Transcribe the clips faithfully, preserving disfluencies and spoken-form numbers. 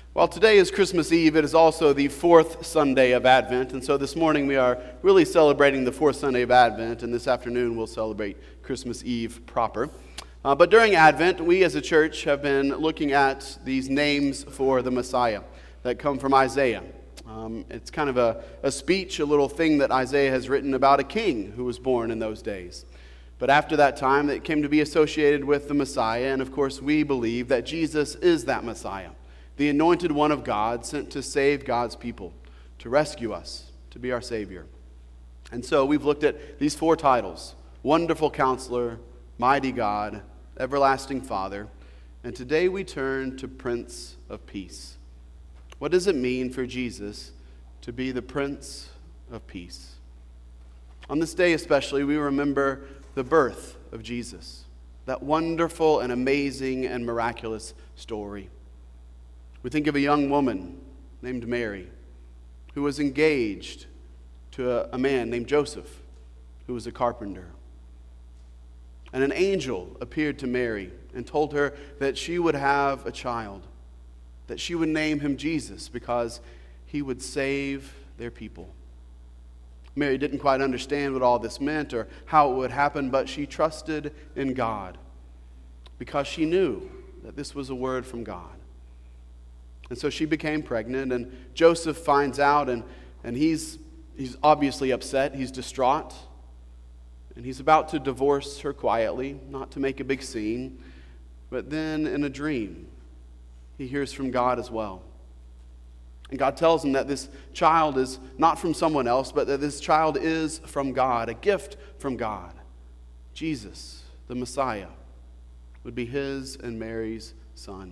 While today is Christmas Eve, it is also the fourth Sunday of Advent, and so this morning we are really celebrating the fourth Sunday of Advent, and this afternoon we'll celebrate Christmas Eve proper. Uh, but during Advent, we as a church have been looking at these names for the Messiah that come from Isaiah. Um, it's kind of a, a speech, a little thing that Isaiah has written about a king who was born in those days. But after that time, it came to be associated with the Messiah, and of course we believe that Jesus is that Messiah, the anointed one of God, sent to save God's people, to rescue us, to be our Savior. And so we've looked at these four titles: Wonderful Counselor, Mighty God, Everlasting Father, and today we turn to Prince of Peace. What does it mean for Jesus to be the Prince of Peace? On this day especially, we remember the birth of Jesus, that wonderful and amazing and miraculous story. We think of a young woman named Mary who was engaged to a, a man named Joseph who was a carpenter. And an angel appeared to Mary and told her that she would have a child, that she would name him Jesus because he would save their people. Mary didn't quite understand what all this meant or how it would happen, but she trusted in God because she knew that this was a word from God. And so she became pregnant, and Joseph finds out, and, and he's, he's obviously upset. He's distraught, and he's about to divorce her quietly, not to make a big scene. But then in a dream, he hears from God as well. And God tells him that this child is not from someone else, but that this child is from God, a gift from God. Jesus, the Messiah, would be his and Mary's son.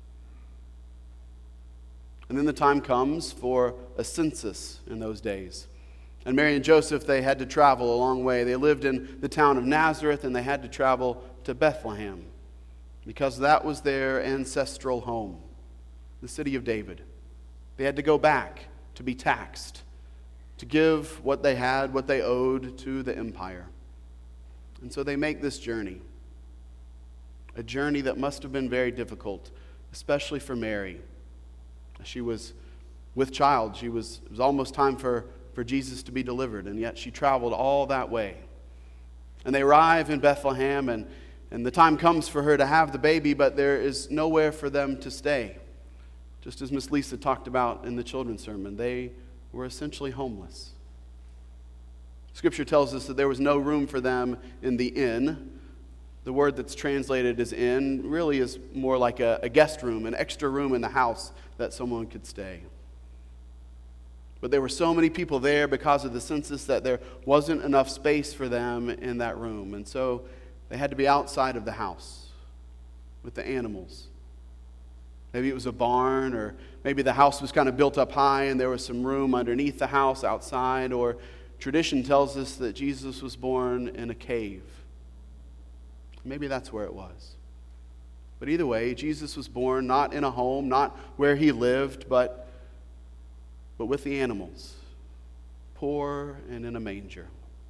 And then the time comes for a census in those days. And Mary and Joseph, they had to travel a long way. They lived in the town of Nazareth, and they had to travel to Bethlehem because that was their ancestral home, the city of David. They had to go back to be taxed, to give what they had, what they owed to the empire. And so they make this journey, a journey that must have been very difficult, especially for Mary. She was with child. She was, it was almost time for, for Jesus to be delivered, and yet she traveled all that way. And they arrive in Bethlehem, and, and the time comes for her to have the baby, but there is nowhere for them to stay. Just as Miss Lisa talked about in the children's sermon, they were essentially homeless. Scripture tells us that there was no room for them in the inn. The word that's translated as inn really is more like a, a guest room, an extra room in the house that someone could stay. But there were so many people there because of the census that there wasn't enough space for them in that room. And so they had to be outside of the house with the animals. Maybe it was a barn, or maybe the house was kind of built up high and there was some room underneath the house outside, or tradition tells us that Jesus was born in a cave. Maybe that's where it was. But either way, Jesus was born not in a home, not where he lived, but, but with the animals, poor and in a manger.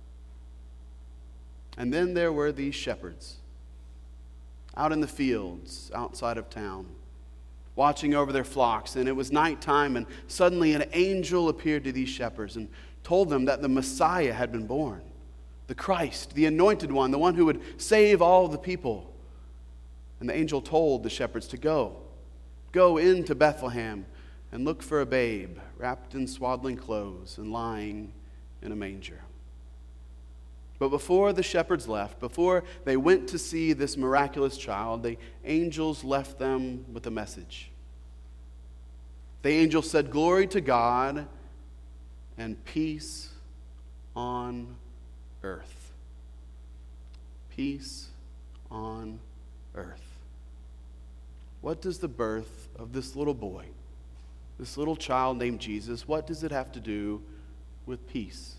And then there were these shepherds out in the fields outside of town, watching over their flocks, and it was nighttime, and suddenly an angel appeared to these shepherds and told them that the Messiah had been born, the Christ, the anointed one, the one who would save all the people. And the angel told the shepherds to go, go into Bethlehem and look for a babe wrapped in swaddling clothes and lying in a manger. But before the shepherds left, before they went to see this miraculous child, the angels left them with a message. The angel said, "Glory to God and peace on earth." Peace on earth. What does the birth of this little boy, this little child named Jesus, what does it have to do with peace?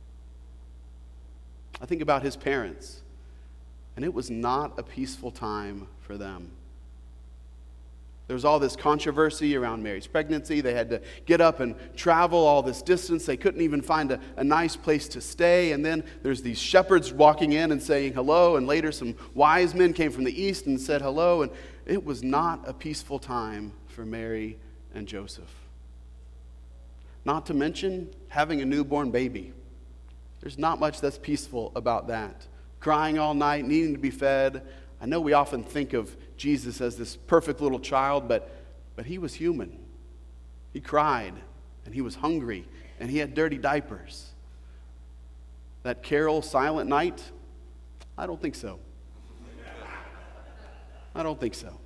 I think about his parents, and it was not a peaceful time for them. There was all this controversy around Mary's pregnancy. They had to get up and travel all this distance. They couldn't even find a, a nice place to stay. And then there's these shepherds walking in and saying hello. And later some wise men came from the east and said hello. And it was not a peaceful time for Mary and Joseph. Not to mention having a newborn baby. There's not much that's peaceful about that. Crying all night, needing to be fed. I know we often think of Jesus as this perfect little child, but, but he was human. He cried, and he was hungry, and he had dirty diapers. That carol, Silent Night? I don't think so. I don't think so.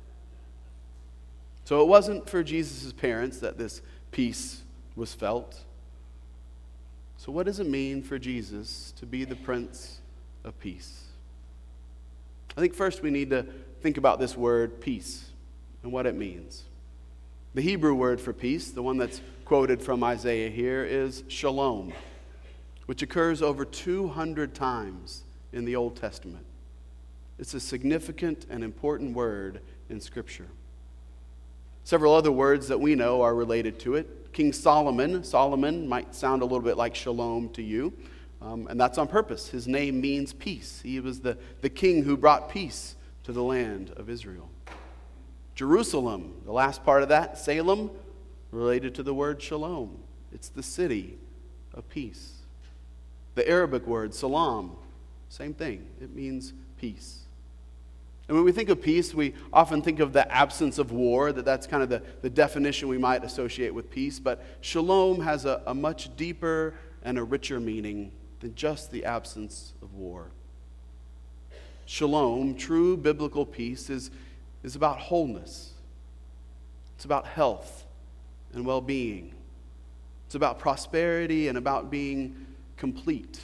So it wasn't for Jesus' parents that this peace was felt. So what does it mean for Jesus to be the Prince of Peace? I think first we need to think about this word peace and what it means. The Hebrew word for peace, the one that's quoted from Isaiah here, is shalom, which occurs over two hundred times in the Old Testament. It's a significant and important word in Scripture. Several other words that we know are related to it. King Solomon, Solomon might sound a little bit like shalom to you, um, and that's on purpose. His name means peace. He was the, the king who brought peace to the land of Israel. Jerusalem, the last part of that, Salem, related to the word shalom. It's the city of peace. The Arabic word salam, same thing. It means peace. And when we think of peace, we often think of the absence of war, that that's kind of the, the definition we might associate with peace. But shalom has a, a much deeper and a richer meaning than just the absence of war. Shalom, true biblical peace, is, is about wholeness. It's about health and well-being. It's about prosperity and about being complete.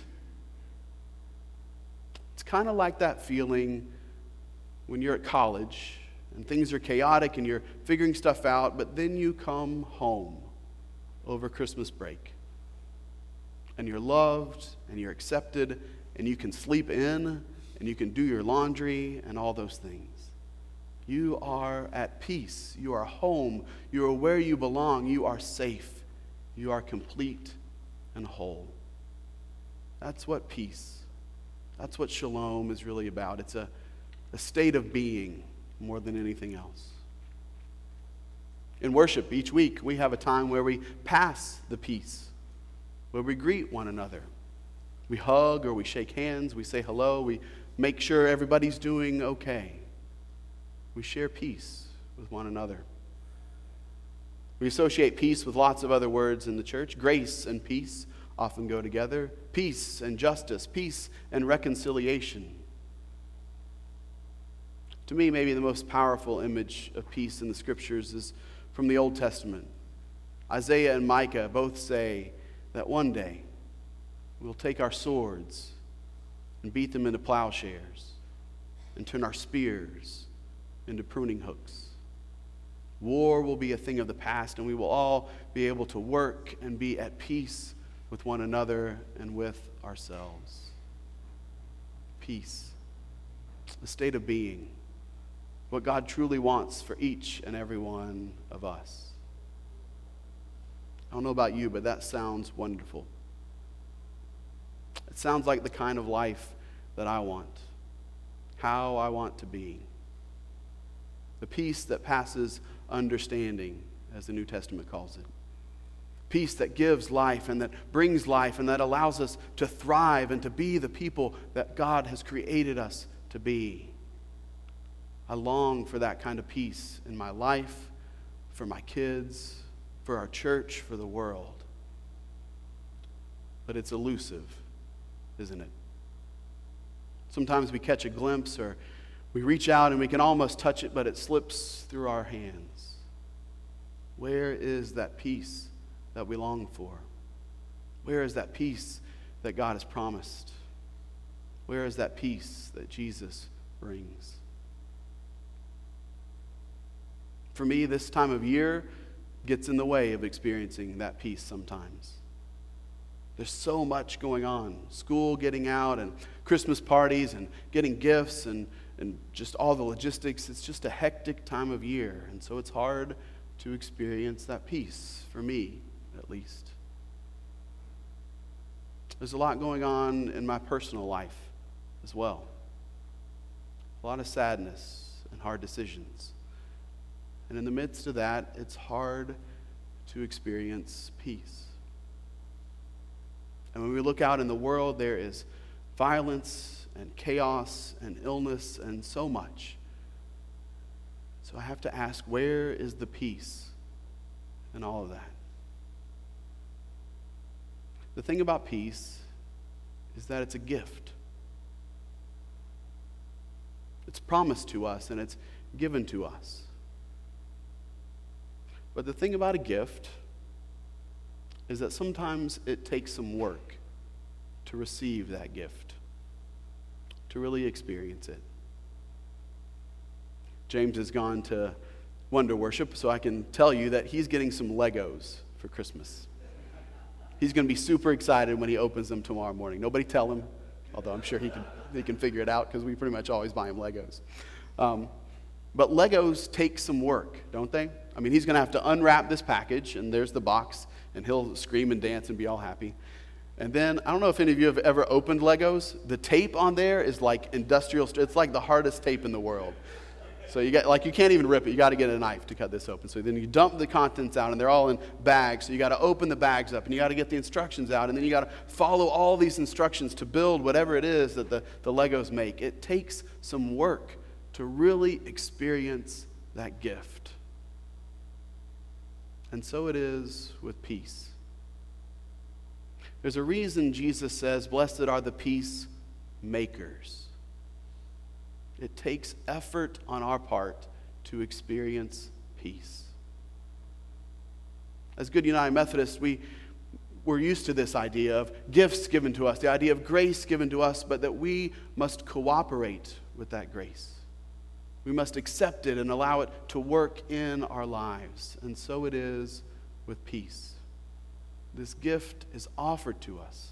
It's kind of like that feeling when you're at college and things are chaotic and you're figuring stuff out, but then you come home over Christmas break and you're loved and you're accepted and you can sleep in and you can do your laundry and all those things. You are at peace. You are home. You are where you belong. You are safe. You are complete and whole. That's what peace, that's what shalom is really about. It's a A state of being more than anything else. In worship, each week, we have a time where we pass the peace, where we greet one another. We hug or we shake hands, we say hello, we make sure everybody's doing okay. We share peace with one another. We associate peace with lots of other words in the church. Grace and peace often go together. Peace and justice, peace and reconciliation. To me, maybe the most powerful image of peace in the Scriptures is from the Old Testament. Isaiah and Micah both say that one day we'll take our swords and beat them into plowshares and turn our spears into pruning hooks. War will be a thing of the past, and we will all be able to work and be at peace with one another and with ourselves. Peace, a state of being. What God truly wants for each and every one of us. I don't know about you, but that sounds wonderful. It sounds like the kind of life that I want, how I want to be. The peace that passes understanding, as the New Testament calls it. Peace that gives life and that brings life and that allows us to thrive and to be the people that God has created us to be. I long for that kind of peace in my life, for my kids, for our church, for the world. But it's elusive, isn't it? Sometimes we catch a glimpse or we reach out and we can almost touch it, but it slips through our hands. Where is that peace that we long for? Where is that peace that God has promised? Where is that peace that Jesus brings? For me, this time of year gets in the way of experiencing that peace sometimes. There's so much going on. School getting out and Christmas parties and getting gifts and, and just all the logistics. It's just a hectic time of year. And so it's hard to experience that peace, for me at least. There's a lot going on in my personal life as well. A lot of sadness and hard decisions. And in the midst of that, it's hard to experience peace. And when we look out in the world, there is violence and chaos and illness and so much. So I have to ask, where is the peace in all of that? The thing about peace is that it's a gift. It's promised to us and it's given to us. But the thing about a gift is that sometimes it takes some work to receive that gift, to really experience it. James has gone to Wonder Worship, so I can tell you that he's getting some Legos for Christmas. He's going to be super excited when he opens them tomorrow morning. Nobody tell him, although I'm sure he can, he can figure it out because we pretty much always buy him Legos. Um, but Legos take some work, don't they? I mean, he's going to have to unwrap this package, and there's the box, and he'll scream and dance and be all happy. And then, I don't know if any of you have ever opened Legos. The tape on there is like industrial, it's like the hardest tape in the world. So you get, like, you can't even rip it. You got to get a knife to cut this open. So then you dump the contents out, and they're all in bags. So you got to open the bags up, and you got to get the instructions out, and then you got to follow all these instructions to build whatever it is that the, the Legos make. It takes some work to really experience that gift. And so it is with peace. There's a reason Jesus says, "Blessed are the peacemakers." It takes effort on our part to experience peace. As Good United Methodists, we, we're used to this idea of gifts given to us, the idea of grace given to us, but that we must cooperate with that grace. We must accept it and allow it to work in our lives. And so it is with peace. This gift is offered to us,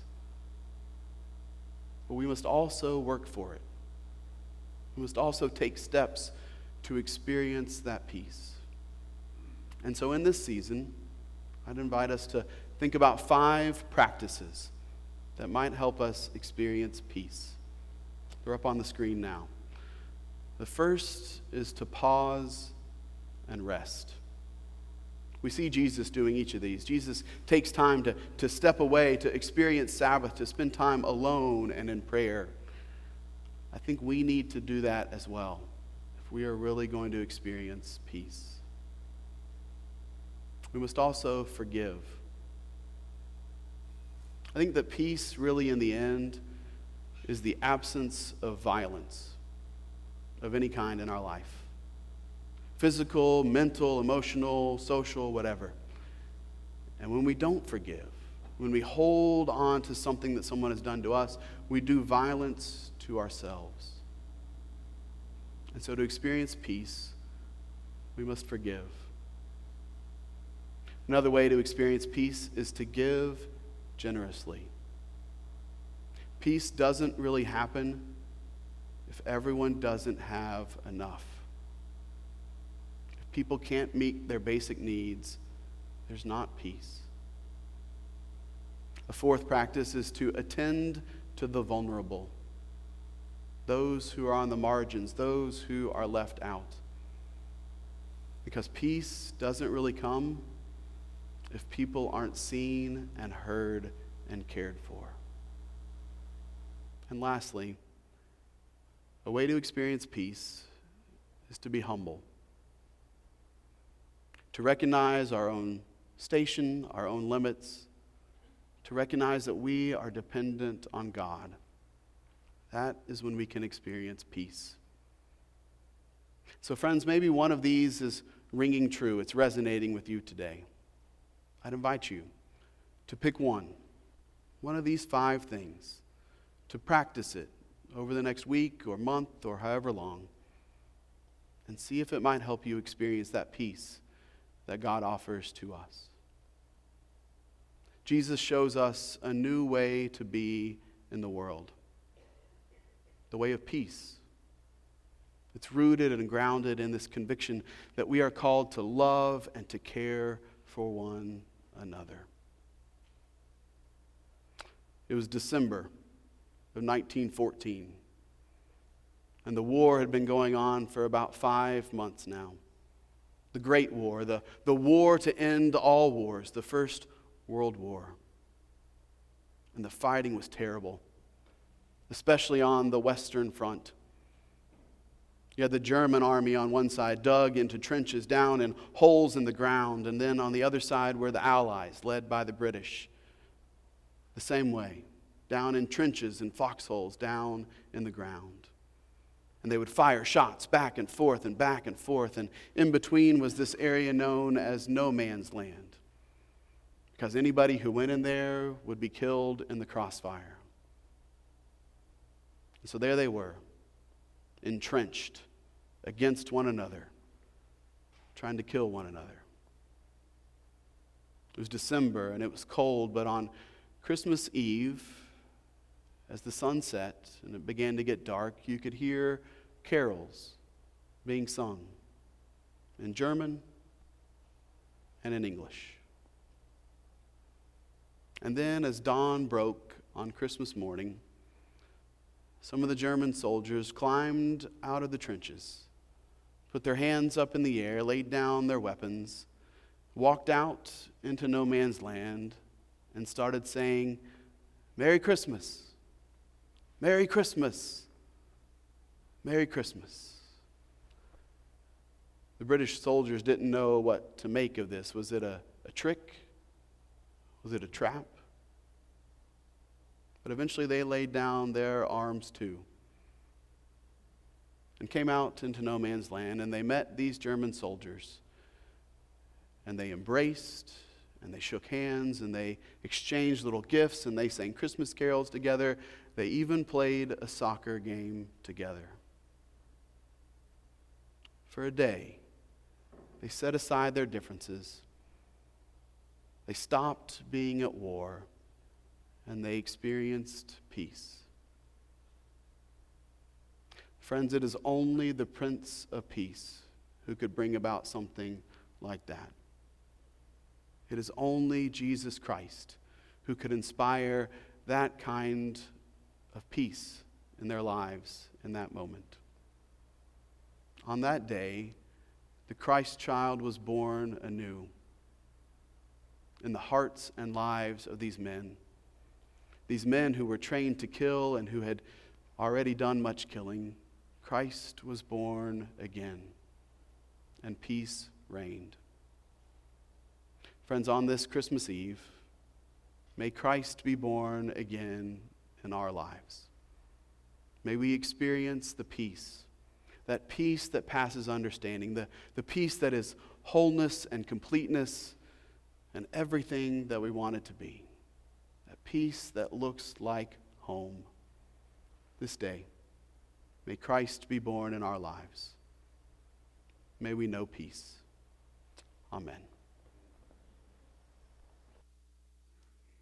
but we must also work for it. We must also take steps to experience that peace. And so in this season, I'd invite us to think about five practices that might help us experience peace. They're up on the screen now. The first is to pause and rest. We see Jesus doing each of these. Jesus takes time to, to step away, to experience Sabbath, to spend time alone and in prayer. I think we need to do that as well if we are really going to experience peace. We must also forgive. I think that peace really in the end is the absence of violence of any kind in our life. Physical, mental, emotional, social, whatever. And when we don't forgive, when we hold on to something that someone has done to us, we do violence to ourselves. And so to experience peace, we must forgive. Another way to experience peace is to give generously. Peace doesn't really happen if everyone doesn't have enough. If people can't meet their basic needs, there's not peace. A fourth practice is to attend to the vulnerable, those who are on the margins, those who are left out. Because peace doesn't really come if people aren't seen and heard and cared for. And lastly, a way to experience peace is to be humble, to recognize our own station, our own limits, to recognize that we are dependent on God. That is when we can experience peace. So friends, maybe one of these is ringing true. It's resonating with you today. I'd invite you to pick one, one of these five things, to practice it over the next week or month or however long, and see if it might help you experience that peace that God offers to us. Jesus shows us a new way to be in the world. The way of peace. It's rooted and grounded in this conviction that we are called to love and to care for one another. It was December of nineteen fourteen, and the war had been going on for about five months now. the Great War, the, the war to end all wars, the First World War. And the fighting was terrible, especially on the Western Front. You had the German army on one side, dug into trenches down in holes in the ground, and then on the other side were the Allies, led by the British. The same way, down in trenches and foxholes, down in the ground. And they would fire shots back and forth and back and forth, and in between was this area known as No Man's Land, because anybody who went in there would be killed in the crossfire. And so there they were, entrenched against one another, trying to kill one another. It was December and it was cold, but on Christmas Eve, as the sun set and it began to get dark, you could hear carols being sung in German and in English. And then as dawn broke on Christmas morning, some of the German soldiers climbed out of the trenches, put their hands up in the air, laid down their weapons, walked out into no man's land, and started saying, "Merry Christmas, Merry Christmas, Merry Christmas." The British soldiers didn't know what to make of this. Was it a, a trick? Was it a trap? But eventually they laid down their arms too and came out into no man's land, and they met these German soldiers, and they embraced and they shook hands and they exchanged little gifts and they sang Christmas carols together. They even played a soccer game together. For a day, they set aside their differences. They stopped being at war, and they experienced peace. Friends, it is only the Prince of Peace who could bring about something like that. It is only Jesus Christ who could inspire that kind of peace in their lives in that moment. On that day, the Christ child was born anew in the hearts and lives of these men. These men who were trained to kill and who had already done much killing. Christ was born again, and peace reigned. Friends, on this Christmas Eve, may Christ be born again in our lives. May we experience the peace, that peace that passes understanding, the, the peace that is wholeness and completeness and everything that we want it to be. That peace that looks like home. This day, may Christ be born in our lives. May we know peace. Amen.